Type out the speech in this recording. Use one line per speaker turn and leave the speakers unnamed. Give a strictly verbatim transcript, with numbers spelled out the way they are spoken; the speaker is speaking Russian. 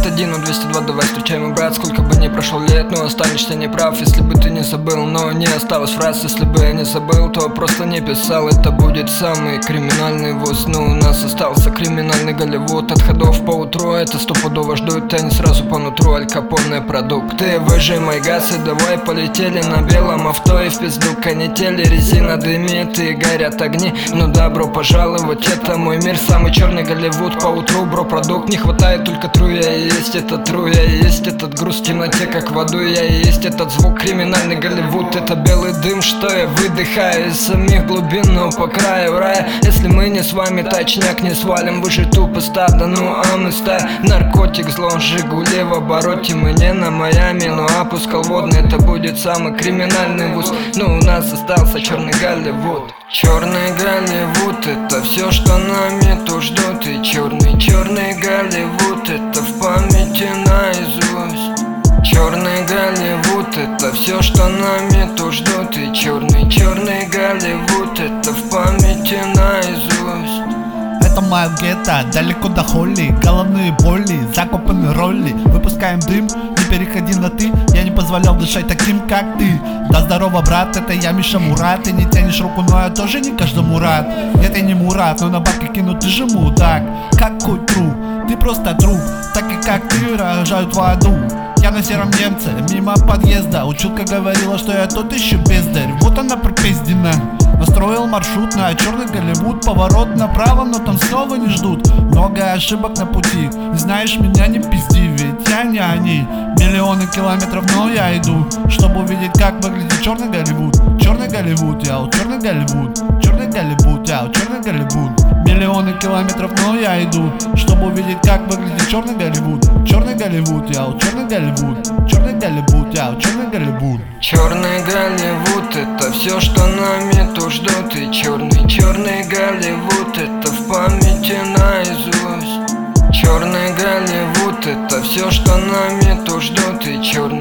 один, он двести два, давай встречаем, брат. Сколько бы ни прошло лет, но останешься неправ. Если бы ты не забыл, но не осталось фраз. Если бы я не забыл, то просто не писал. Это будет самый криминальный вуз. Но у нас остался криминальный Голливуд. От ходов по утру это стопудово ждут. А не сразу по нутру Аль Капоне продукты. Выжимай газ и давай полетели на белом авто. И в пизду канители, резина дымит и горят огни. Ну добро пожаловать, это мой мир. Самый черный Голливуд по утру, бро, продукт. Не хватает только тру, я и есть этот тру. Я и есть этот груз в темноте, как в аду. Я и есть этот звук, криминальный Голливуд. Это белый дым, что я выдыхаю из самих глубин, но по краю рая. Если мы не с вами, точняк не свалим. Вы же тупо стадо, ну а мы стая. Наркотик, зло, Жигули в обороте. Мы не на Майами, но опускал водный. Это будет самый криминальный вуз. Но у нас остался черный Голливуд. Черный Голливуд, это все, что нами тут ждут. И черный, черный Голливуд, это в памяти наизусть. Черный Голливуд, это все, что нами тут ждут. И черный, черный Голливуд, это в памяти наизусть.
Это моя гетто, далеко до холли. Головные боли, закопаны роли. Выпускаем дым, не переходи на ты. Я не позволял дышать таким, как ты. Да здорово, брат, это я, Миша Мурат. Ты не тянешь руку, но я тоже не каждому рад. Нет, я не Мурат, но на бабки кину, ты же мудак. Какой труп, ты просто труп. Так и как ты рожают в аду. Я на сером немце, мимо подъезда. Училка говорила, что я тот еще бездарь. Вот она пропиздена. Настроил маршрут на черный Голливуд. Поворот направо, но там снова не ждут. Много ошибок на пути. Не знаешь меня, не пизди, ведь я не они. Миллионы километров, но я иду, чтобы увидеть, как выглядит черный Голливуд. Черный Голливуд, я у черный Голливуд. Черный Голливуд, я у черный Голливуд. Миллионы километров, но я иду, чтобы увидеть, как выглядит черный Голливуд. Черный Голливуд, я у черный Голливуд. Черный Голливуд, я у черный Голливуд.
Черный Голливуд, это все, что нами тут ждут. И черный, черный Голливуд, это в памяти наизусть. Черный Голливуд, это все, что нами тут ждут. И черный